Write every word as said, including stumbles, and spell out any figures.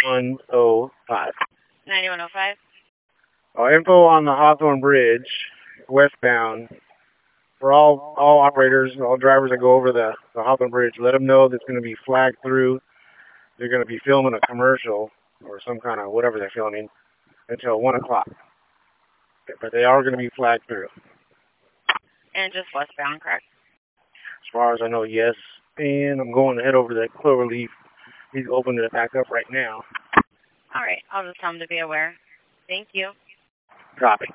one oh five. ninety-one oh five. Uh, info on the Hawthorne Bridge, westbound. For all all operators, all drivers that go over the, the Hawthorne Bridge, let them know that it's going to be flagged through. They're going to be filming a commercial or some kind of whatever they're filming until one o'clock. But they are going to be flagged through. And just westbound, correct? As far as I know, yes. And I'm going to head over to that Cloverleaf. He's opening it back up right now. All right. I'll just tell him to be aware. Thank you. Copy.